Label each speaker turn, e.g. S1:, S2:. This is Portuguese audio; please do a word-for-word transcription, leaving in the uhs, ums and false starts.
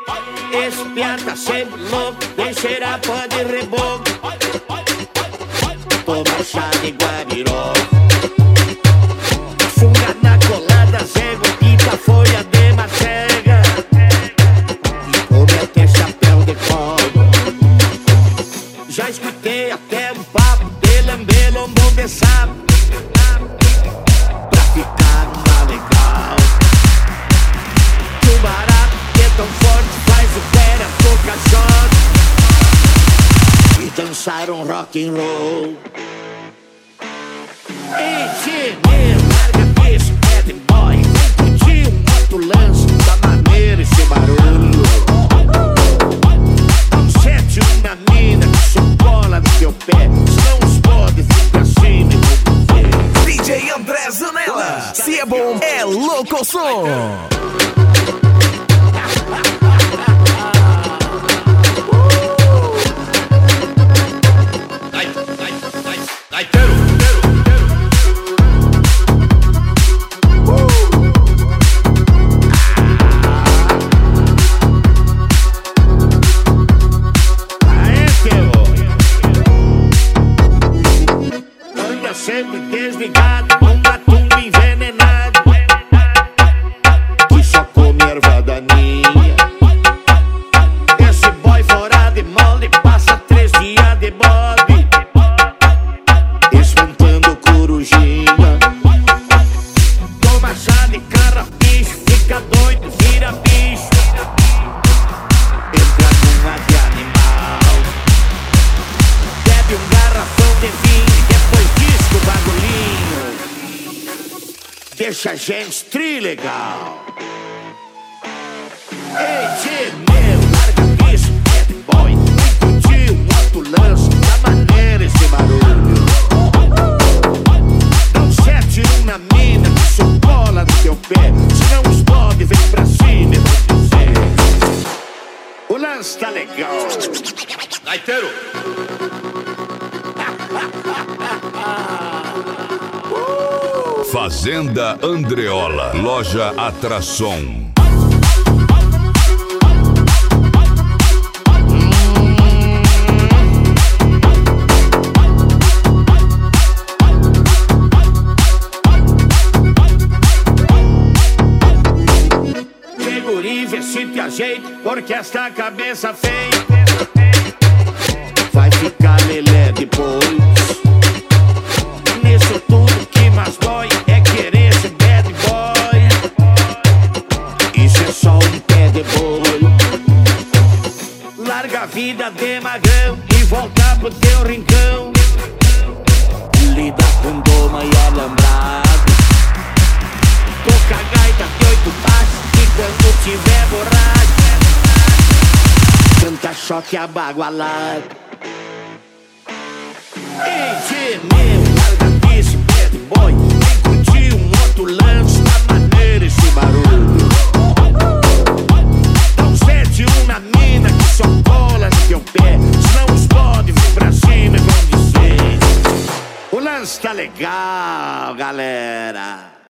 S1: Esse piá tá sempre louco, vem cheirar pó de reboco. Toma chá de guabiró, funga na colada, zego, quita folha de macega e come até chapéu de couro. Já escutei até um papo de lamber lombom de sapo pra ficar numa legal. Que o barato que é tão forte faz o pé a boca joga e dançar um rock and roll. Ei, chinelo, larga isso, bad boy. Vem curtir um outro lance, da maneira esse barulho. Dá um sete, uma mina que só cola no teu pé, senão os podes vir pra cima e vou ver.
S2: D J André Zanella, se é bom, é louco som.
S1: Sempre desligado, um batumba envenenado que só come erva daninha. Esse boy fora de molde passa três dias de bode espantando corujinha. Toma chá de carrapicho, fica doido, vira bicho, entra numa de animal, bebe um garrafão de vinho, o bagulhinho deixa a gente trilegal. Ei, tchê, meu, larga isso, bad boy. Vem curtir um outro lance, da maneira esse barulho. Dá um sete, uma mina que só cola no teu pé, senão os podes vem pra cima e vou dizer. O lance tá legal.
S3: Gaiteiro.
S4: Fazenda Andreola, loja Atração.
S1: Que guri, vê se te ajeita, porque esta cabeça feia vai ficar lelé depois. Nisso tudo que mais dói é querer ser bad boy. Isso é só um pé de boi. Larga a vida de magrão e volta pro teu rincão. Lida com doma e alambrado. Toca a gaita de oito baixos e quando tiver borracho canta choque abagualado. Ei, tchê, meu, larga isso, bad boy. Vem curtir um outro lance, da maneira esse barulho. Dá um sete, uma mina que só cola no teu pé, senão os podes vir pra cima e vão dizer. O lance tá legal, galera.